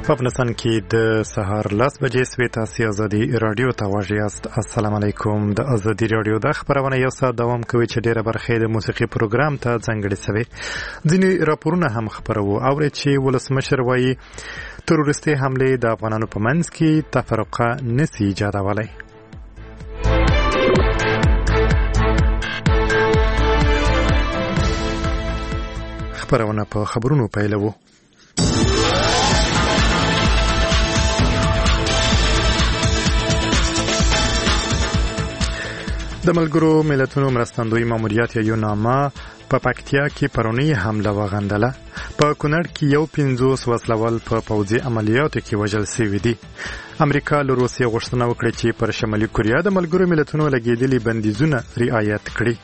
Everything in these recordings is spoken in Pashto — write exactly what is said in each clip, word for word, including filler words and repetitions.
په افغانستان کې د سهار لس بجې سوي تاسو ازادي رادیو ته واژیاست. السلام علیکم. د ازادي رادیو د خبرونه یو ساعت دوام کوي چې ډیره برخه د موسیقي پروګرام ته ځانګړې شوی. ځینې راپورونه هم خبرو او چې ولسمشر وایي تروریستي حمله د افغانانو په منځ کې تفرقه نسی ایجادولی. خبرونه په خبرونو پیلوو. د ملګرو ملتونو مرستندوی ماموریت یا یوناما په پکتیا کې پرونی حمله وغندله. په کونړ کې یو پنځوس وسلوال په پوځي عملیاتو کې وژل شوي دي. امریکا له روسیې غوښتنه وکړه چې پر شمالي کوریا د ملګرو ملتونو لګېدلي بندیزونه رعایت کړي.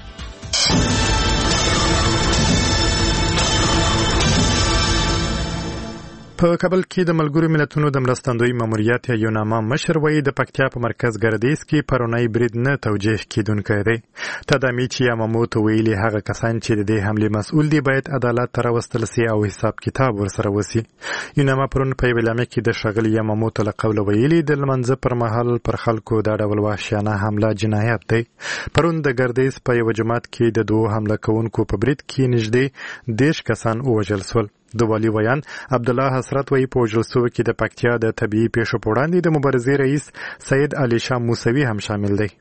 په کابل کې د ملګرو ملتونو د مرستندوی ماموریت یا یوناما مشر وایي د پکتیا په مرکز ګردیز کې پرونی برید نه توجیه کیدونکی دی. تدامی چې یاماموتو ویلي هغه کسان چې د دې حملې مسؤل دي باید عدالت ته راوستل سي او حساب کتاب ورسره وسی. یوناما پرون په اعلامیه کې د ښاغلي یاماموتو له قوله ویلي د لمانځه پر مهال پر خلکو دا ډول وحشیانه حمله جنایت دی. پرون د ګردیز په یو جماعت کې د دوه حمله کوونکو په برید کې نږدې دېرش کسان ووژل شول. د والي ویان عبدالله حسرت وایي په وژل شوو کې د پکتیا د طبیعي پیښو په وړاندې د مبارزې رئیس سید علي شاه موسوي هم شامل دی.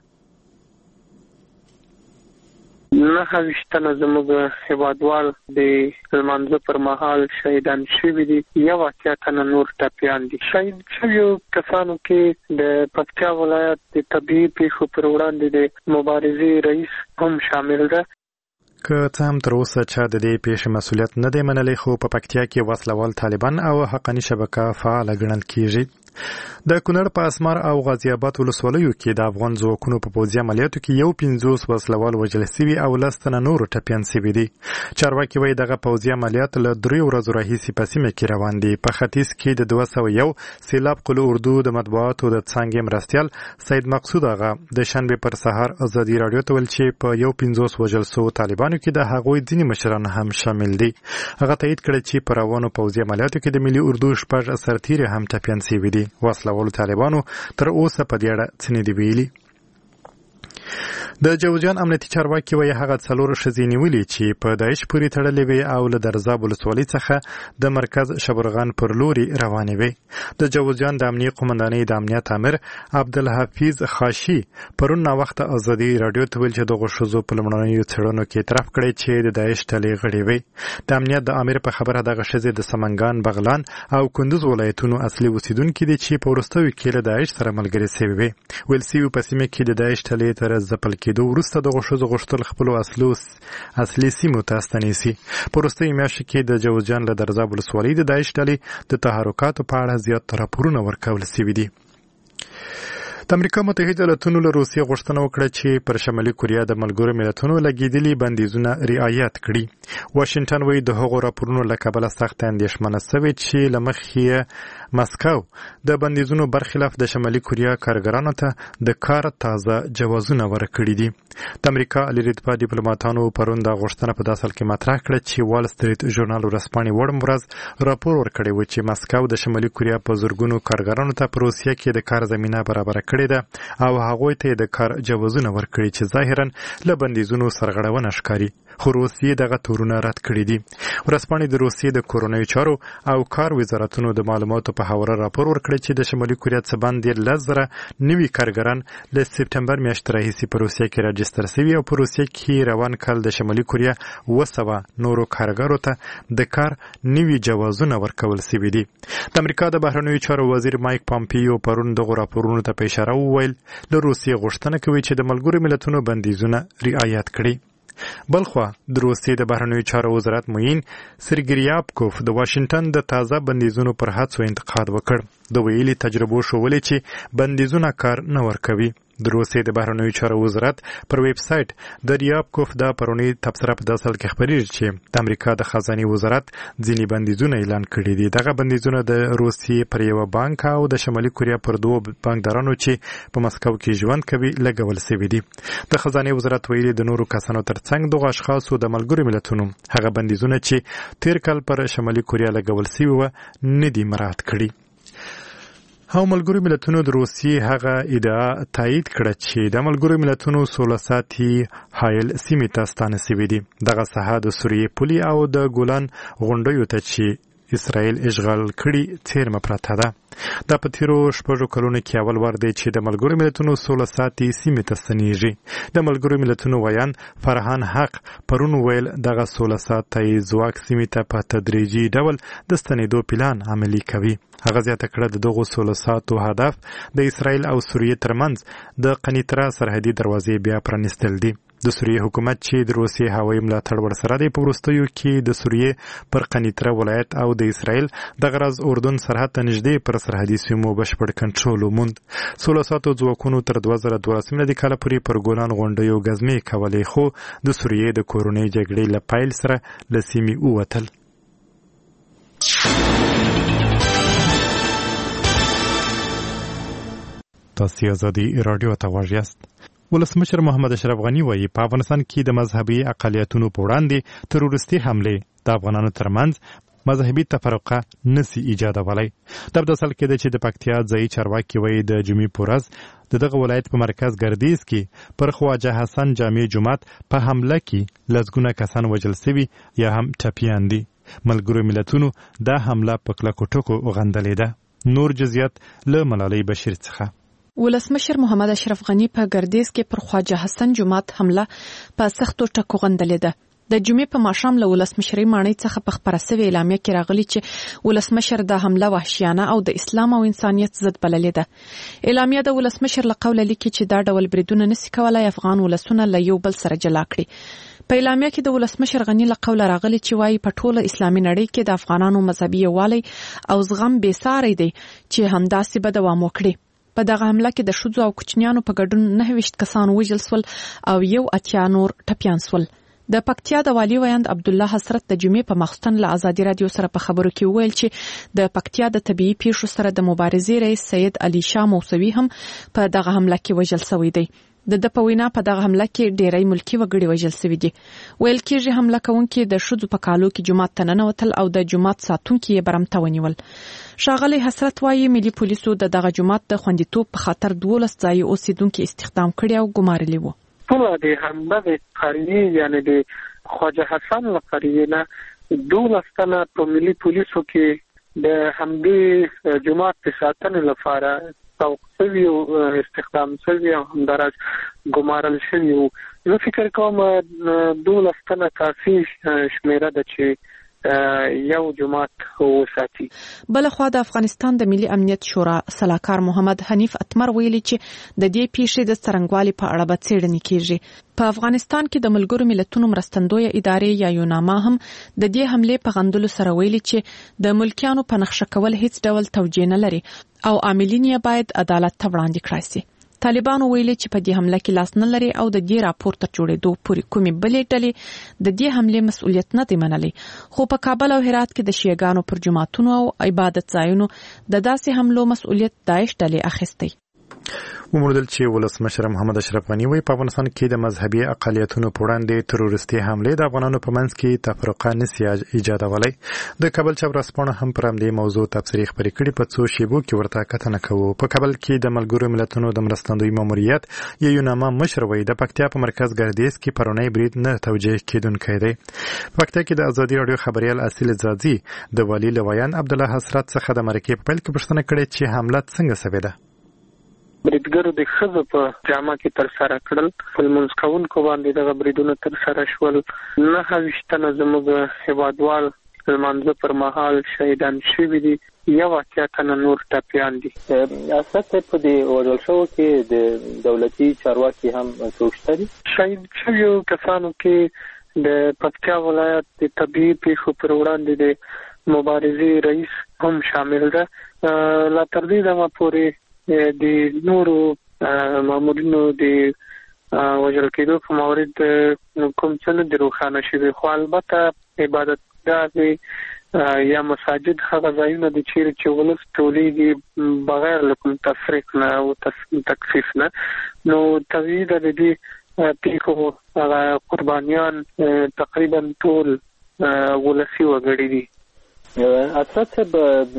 نهه ویشت تنه زموږ هیوادوال د لمانځه پر مهال شهیدان شوي دي. یو اتیا تنه نور ټپیان دي. شهید شویو کسانو کې د پکتیا ولایت د طبیعي پیښو پر وړاندې د مبارزې رئیس هم شامل ده. که څه هم تر اوسه چا د دې پیښې مسؤلیت نه دی منلی، خو په پکتیا کې وسلوال طالبان او حقاني شبکه فعاله ګڼل کیږي. د کونړ په اسمار او غازی آباد ولسوالیو کې د افغان ځواکونو په پوځي عملیاتو کې یو پنځوس وسلوال وژل شوي او لس تنه نور ټپیان شوي دي. چارواکي وایي دغه پوځي عملیات له دریو ورځو راهیسې په سیمه کې روان دي. په ختیځ کې د دوه سوه یو سیلاب قلو اردو د مطبوعاتو د څانګې مرستیال سید مقصود آغا د شنبې پر سهار ازادي راډیو ته ویل چې په یو پنځوس وژل شوو طالبانو کې د هغوی ځینې مشران هم شامل دي. هغه تایید کړی چې په روانو پوځي عملیاتو کې د ملي اردو شپږ سرتیري هم ټپیان شوي دي. وسلوالو طالبانو تر اوسه په دې اړه څه نه دي ویلي. د جوزجان امنیتي چارواکي وایي هغه څلور ښځې نیولې چې په داعش پورې تړلې وې او له درزاب ولسوالۍ څخه د مرکز شبرغان پر لوري روانې وې. د جوزجان د امنیې قومندانۍ د امنیت امر عبدالحفیظ خاشي پرون ناوخته ازادي راډیو ته ویل چې دغو ښځو په لومړنیو څېړنو کې اعتراف کړی چې د داعش ډلې غړې وې. د امنیت د امر په خبره دغه ښځې د سمنګان، بغلان او کندوز ولایتونو اصلي اوسیدونکي دي چې په وروستیو کې له داعش سره ملګري شوي وې. ویل شوي په سیمه کې د داعش ډلې تر ځپل کېدو وروسته دغو ښځو غوښتل خپلو اصلي سیمو ته ستنیسي. په وروستیو میاشتو کې د جوزجان له درزاب ولسوالۍ د داعش ډلې د تحرکاتو په اړه زیات راپورونه ورکول شوي دي. د امریکا متحده ایالاتونو له روسیې غوښتنه وکړه چې پر شمالي کوریا د ملګرو ملتونو لګېدلي بندیزونه رعایت کړي. واشنګټن وایي د هغو راپورونو له کبله سخته اندېښمنه شوې چې له مخې مسکو د بندیزونو برخلاف د شمالي کوریا کارګرانو ته د کار تازه جوازونه ورکړي دي. د امریکا عالي رتبه ډیپلوماتانو پرون دا غوښتنه په داسې حال کې مطرح کړه چې وال سټریټ ژورنال ورځپاڼې وړم ورځ راپور ورکړی و چې مسکو د شمالي کوریا په زرګونو کارګرانو ته په روسیه کې د کار زمینه برابره کړې ده او هغوی ته د کار جوازونه ورکړي چې ظاهرا له بندیزونو سرغړونه ښکاري. خو روسیې دغه تورونه رد کړي دي. ورځپاڼې د روسیې د کورنیو چارو او کار وزارتونو د معلوماتو په حواله راپور ورکړی چې د شمالي کوریا څخه باندې لس زره نوي کارګران له سپټمبر میاشتې راهیسې په روسیه کې راجستر شوي او په روسیه کې روان کال د شمالي کوریا اوه سوه نورو کارګرو ته د کار نوي جوازونه ورکول شوي دي. د امریکا د بهرنیو چارو وزیر مایک پامپیو پرون دغو راپورونو ته په اشاره وویل له روسیې غوښتنه کوي چې د ملګرو ملتونو بندیزونه رعایت کړي. بلخوا د روسیې د بهرنیو چارو وزارت معین سرګریابکوف د واشنګټن د تازه بندیزونو پر هڅو انتقاد وکړ. د ویلي تجربو ښوولې چې بندیزونه کار نه ورکوي. د روسیې د بهرنیو چارو وزارت پر ویب سایټ د ریابکوف د پرونی تبصره په داسل کې خبرېږي چې د امریکا د خزاني وزارت ځینې بندیزونه اعلان کړي دي. دغه بندیزونه د روسیې پر یو بانک او د شمالي کوریا پر دوه بانکدارانو چې په مسکو کې ژوند کوي لګول شوي دي. د خزاني وزارت ویلي د نورو کسانو ترڅنګ دغه اشخاصو د ملګرو ملتونو هغه بندیزونه چې تیر کال پر شمالي کوریا لګول شوي و نه دي مراعات کړي. او ملګرو ملتونو د روسیې هغه ادعا تایید کړه چې د ملګرو ملتونو سوله ساتي حایل سیمې ته ستانه شوي دي. دغه ساحه د سوریې پولي او د ګولان غونډیو ته چې اسرائیل اشغال کړي څیرمه پرته ده. دا په تیرو شپږو کلونو کې اول وار دی چې د ملګرو ملتونو سوله ساتي سیمې ته ستنیږي. د ملګرو ملتونو ویان فرهان حق پرون ویل دغه سوله ساتي ځواک سیمې ته په تدریجي ډول د ستنېدو پلان عملي کوي. هغه زیاته کړه د دغو سوله ساتو هدف د اسرائیل او سوریې ترمنځ د قنیطره سرحدي دروازې بیا پرانیستل دي. د سوریې حکومت چې د روسیې هوایي ملاتړ ورسره دی په وروستیو کې د سوریې پر قنیطره ولایت او د اسرائیل د غرض اردن سرحد ته نږدې پر سرحدي سیمو بشپړ کنټرول وموند. سوله ساتو ځواکونو تر دوه زره دولس میلادي کال پورې پر ګولان غونډیو ګزمې کولې خو د سوریې د کورنۍ جګړې له پیل سره له سیمې ووتل. تاسو ازادي رادیو ته غواړئ یاست. ولسمشر محمد اشرف غنی وایي په افغانستان کې د مذهبي اقلیتونو په وړاندې تروریستي حملې د افغانانو ترمنځ مذهبي تفرقه نسی ایجادولی. د داسل کې د چې د پکتیا ځایي چارواکي وایي د جمعې په ورځ د دغه ولایت په مرکز ګردیز کې پر خواجه حسن جامع جومات په حمله کې لسګونه کسان وژل شوي یا هم ټپیان دي. ملګرو ملتونو دا حمله په کلکو ټکو وغندلې ده. نور جزئیات له ملالۍ بشیر څخه. ولسمشر محمد اشرف غنی په ګردیز کې پر خواجه حسن جومات حمله په سختو ټکو غندلې ده. د جمعې په ماښام له ولسمشرۍ ماڼۍ څخه په خپره سوې اعلامیه کې راغلي چې ولسمشر د حمله وحشیانه او د اسلام او انسانیت ضد بللې ده. اعلامیه د ولسمشر له قوله لیکي چې دا ډول بریدونه نشي کولای افغان ولسونه له یو بل سره جلا کړي. په اعلامیه کې د ولسمشر غنی له قوله راغلي چې وايي په ټوله اسلامي نړۍ کې د افغانانو مذهبي یووالی او زغم بې ساری دی چې همداسې به دوام وکړي. په دغه حمله کې د ښځو او کوچنیانو په ګډون نهه ویشت کسان وژل سول او یو اتیا نور ټپیان سول. د پکتیا د والي ویاند عبدالله حسرت د جمعې په ماخستن له ازادي رادیو سره په خبرو کې وویل چې د پکتیا د طبيعي پیښو سره د مبارزې رئیس سید علي شاه موسوي هم په دغه حمله کې وژل شوی دی. د د په وینا په دغه حمله کې ډېری ملکی وګړي وژل شوي دي. ویل کېږي حمله کوونکي د ښځو په کالو کې جومات ته ننوتل او د جومات ساتونکي یې برمته ونیول. ښاغلی حسرت وایي ملي پولیسو د دغه جومات د خوندیتوب په خاطر دولس ځایي اوسیدونکي استخدام کړي او ګمارلي وو. ټوله د حمله د قریې یعنې د خواجه حسن له قریې نه دولس تنه په ملي پولیسو کې د همدې جومات د ساتنې لپاره توقفي او استخدام شوی او همدارس ګمارل شوی وو. زه فکر کوم دولس تنه کافي شمیره ده چې یو جماعت وساتي. بل خو د افغانستان د ملي امنیت شورا سلاکار محمد حنیف اتمر ویلي چې د دې پیښې د څرنګوالي په اړه به څېړنې کیږي. په افغانستان کې د ملګرو ملتونو مرستندویه ادارې یا یوناما هم د دې حملې په غندلو سره ویلي چې د ملکیانو په نقشه کول هیڅ ډول توجیه نه لري او عاملین یې باید عدالت ته وړاندې کړای شي. طالبانو ویلي چې په دې حمله کې لاس نه لري او د دې راپور تر جوړېدو پورې کومې بلې ډلې د دې حملې مسؤلیت نه دی منلی. خو په کابل او هرات کې د شیعاګانو پر جماعتونو او عبادت ځایونو د داسې حملو مسؤلیت داعش ډلې اخیستی. وموندل چې ولسمشر محمد اشرف غنی وایي په افغانستان کې د مذهبي اقلیتونو په وړاندې تروریستي حملې د افغانانو په منځ کې تفرقه نسی ایجادولی. د کابل چورسپانه هم پر همدې موضوع تبصرې خپرې کړې. په څو شیبو کې ورته کتنه کوو. په کابل کې د ملګرو ملتونو د مرستندوی ماموریت یا یوناما مشر وایي د پکتیا په مرکز ګردیز کې پرونی برید نه توجیه کېدونکی دی. په پکتیا کې د ازادي رادیو خبريال اصیل زادزی د والي لویان عبدالله حسرت څخه د مرکې په پیل کې پوښتنه کړې چې حمله څنګه شوې ده. بریدګرو د ښځو په جامه کې تر سره کړل. په لمونځ کوونکو باندې دغه بریدونه تر سره شول. نهه ویشت تنه زموږ هیوادوال لمانځه پر مهال شهیدان شوي دي. یو اتیا تنه نور ټپیان دي. اساس په دې وژل شوو کې د دولتي چارواکي هم څوک شته دي؟ شهید شویو کسانو کې د پکتیا ولایت د طبیعي پیښو پر وړاندې د مبارزې رئیس هم شامل ده. لا تر دې دمه پورې د نورو مامورینو د وژل کېدو په مورد کوم څه نه دي روښانه شوي، خو البته عبادتګاه دی یا مساجد هغه ځایونه دي چیرې چې ولس ټولېږي بغیر له کوم تفریق نه او تکفیف نه، نو طبیعي ده د دې پیښو هغه قربانیان تقریبا ټول ولسي وګړي دي. اسرت صاحب،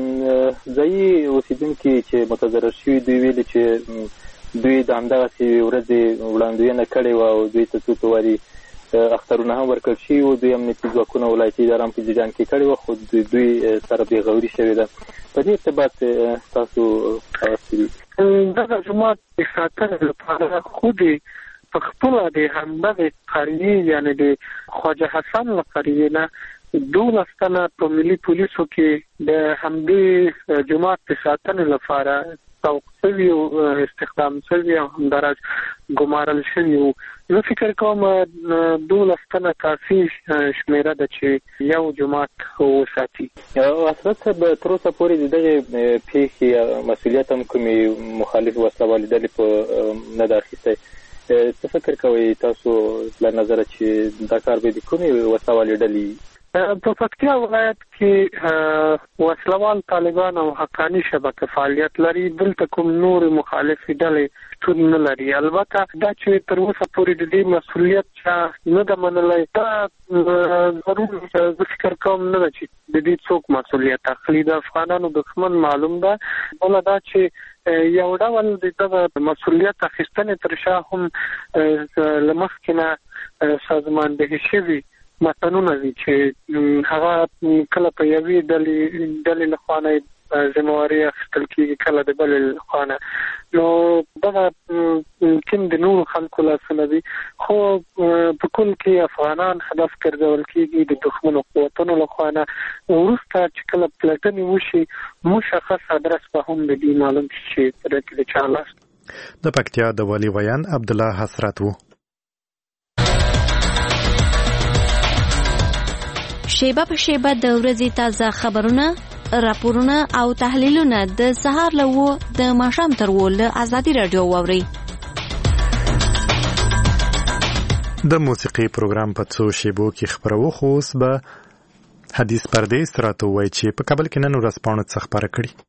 ځایي اوسیدونکي چې متضرر شوي دوی ویلي چې دوی د همدغسې ورځې وړاندوینه کړې وه او دوی ته څو واري اخترونه هم ورکړل شوي وو. دوی امنیتي ځواکونه ولایتي اداره هم په جریان کې کړې وه، خو دوی سره بېغوري شوې ده. په دې ارتباط ستاسو هغه څه دي؟ دغه جومات د ساتنې لپاره خو د په خپله د همدغې قریې یعنې د خواجه حسن له قریې نه دولس تنه په ملي پولیسو کې د همدې جومات د ساتنې لپاره توقع شوي او استخدام شوي او همداراز ګمارل شوي وو. زه فکر کوم دولس تنه کافي شمېره ده چې یو جومات وساتي. اسرت صاحب، تر اوسه پورې د دغې پیښې مسؤلیت هم کومې مخالف وسله والې ډلې په نه ده اخیستی. څه فکر کوئ تاسو له نظره چې دا کار به د کومې وسله والې ډلې؟ په پکتیا ولایت کې وسلوال طالبان او حقاني شبکه فعالیت لري، دلته کوم نور مخالفې ډلې شتون نه لري. البته دا چې تر اوسه پورې د دې مسؤلیت چا نه ده منلی، دا ضرور زه فکر کوم نه ده چې د دې څوک مسؤلیت اخلي. د افغانانو دښمن معلوم ده، بله دا چې یو ډول د دغه مسؤلیت اخیستنې تر شا هم له مخکې نه سازماندهي شوي متنونه دي چې هغه کله په یوې ډلې ډلې له خوا نه ذمهواري اخیستل کېږي، کله د بلې له خوا نه. نو دغه ممکن د نورو خلکو لاسونه دي، خو په کل کې افغانان هدف ګرځول کېږي د دښمنو قوتونو له خوا نه. وروسته چې کله پلټنې وشي مشخص ادرس به هم د دې معلوم شي چې په دې کې د چا لاس. د پکتیا د والي ویان عبدالله حسرت و. شیبه په شیبه د ورځې تازه خبرونه، راپورونه او تحلیلونه د سهار له وو د ماښام تر وو له ازادي رادیو واورئ. د موسیقي پروګرام په څو شیبو کې خبرو، خو اوس به حدیث پردیس راته وایي چې په کابل کې نن ورځپاڼو څه خبره کړي.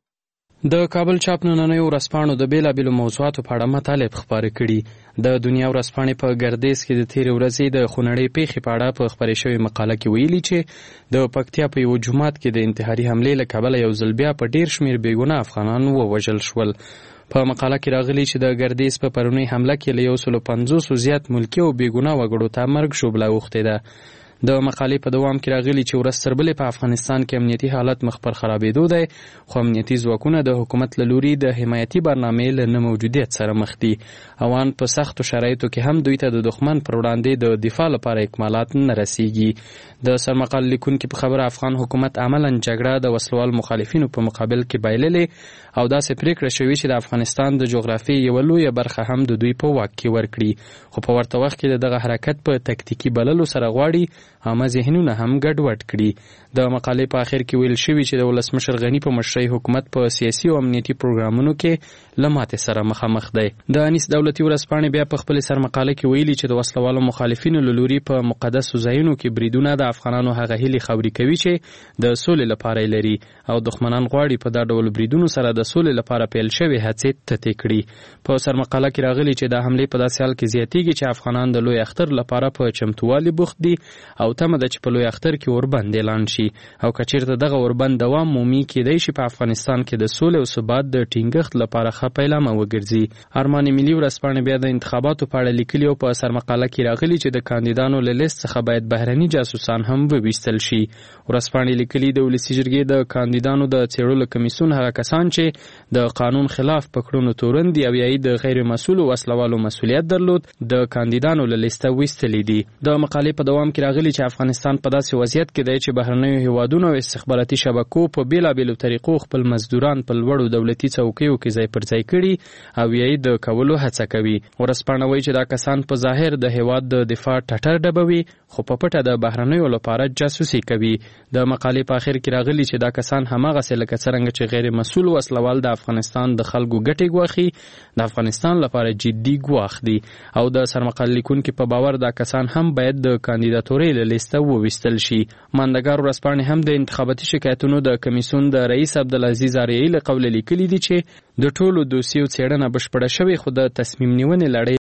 د کابل چاپ نننیو ورځپاڼو د بیلابیلو موضوعاتو په اړه مطالب خپاره کړي. د دنیا ورځپاڼې په ګردیز کې د تیرې ورځې د خونړۍ پیښې په اړه په خپرې شوې مقاله کې ویلي چې د پکتیا په یو جومات کې د انتحاري حملې له کبله یو ځل بیا په ډیر شمېر بېګناه افغانان ووژل شول. په مقاله کې راغلي چې د ګردیز په پرونۍ حمله کې له یو سلو پنځوسو زیات ملکي او بېګناه وګړو ته مرګ شوبله اوښتې ده. د مقالې په دوام کې راغلي چې ورځ تر بلې په افغانستان کې امنیتي حالت مخ پر خرابېدو دی، خو امنیتي ځواکونه د حکومت له لوري د حمایتي برنامې له نه موجودیت سره مخ دي. اوان په سختو شرایطو کې هم دوی ته د دښمن پر وړاندې د دفاع لپاره اکمالات نه رسیږي. د سرمقال لیکونکي په خبره افغان حکومت عملاً جګړه د وسلوال مخالفینو په مقابل کې بایللې او داسې پریکړه شوې چې د افغانستان د جغرافیې یوه لویه برخه هم د دوی په واک کې ورکړي، خو په ورته وخت کې د دغه حرکت په تکتیکي بللو سره غواړي عامه ذهنونه هم ګډوډ کړي. د مقالې په آخر کې ویل شوي چې د ولسمشر غني په مشرۍ حکومت په سیاسي او امنیتي پروګرامونو کې له ماتې سره مخامخ دی. د انیس دولتي ورځپاڼې بیا په خپلې سرمقاله کې ویلي چې د وسلوالو مخالفینو له لوري په مقدسو ځایونو کې بریدونه د افغانانو هغه هیلې خاورې کوي چې د سولې لپاره لري او دښمنان غواړي په دا ډول بریدونو سره د سولې لپاره پیل شوې هڅې تتې کړي. په سرمقاله کې راغلي چې دا حملې په داسې حال کې زیاتېږي چې افغانان د لوی اختر لپاره په چمتووالي بوخت دي او تمه ده چې په لوی اختر کې اوربند اعلان شي او که چیرته دغه اوربند دوام مومي کېدای شي په افغانستان کې د سولې او ثبات د ټینګښت لپاره ښه پیلامه وګرځي. ارمان ملي ورځپاڼې بیا د انتخاباتو په اړه لیکلي او په سرمقاله کې راغلي چې د کاندیدانو له لیست څخه باید بهرني جاسوسان هم وویستل شي. ورځپاڼې لیکلي د ولسي جرګې د کاندیدانو د څېړلو کمیسیون هغه کسان چې د قانون خلاف په کړنو تورن دي او یا د غیر مسؤلو وسلوالو مسؤلیت درلود د کاندیدانو له لیسته ویستلي دي. د مقالې په دوام کې راغلي راغلي چې افغانستان په داسې وضعیت کې دی چې بهرنیو هیوادونو او استخباراتي شبکو په بیلابیلو طریقو خپل مزدوران په لوړو دولتي څوکیو کې ځای پر ځای کړي او یې د کولو هڅه کوي. ورځپاڼه وایي چې دا کسان په ظاهر د هیواد د دفاع ټټر ډبوي خو په پټه د بهرنیو لپاره جاسوسي کوي. د مقالې په اخر کې راغلي چې دا کسان هماغسې لکه څرنګه چې غیر مسؤل وسلوال د افغانستان د خلکو ګټې ګواښي د افغانستان لپاره جدي ګواښ دي او د سرمقالې لیکونکي په باور دا کسان هم باید د کاندیداتورۍ له لیسته وویستل شي. ماندګار ورځپاڼې هم د انتخاباتي شکایتونو د کمیسیون د رئیس عبدالعزیز آریایي له قوله لیکلي دي چې د ټولو دوسیو څېړنه بشپړه شوې خو د تصمیم نیونې لړۍ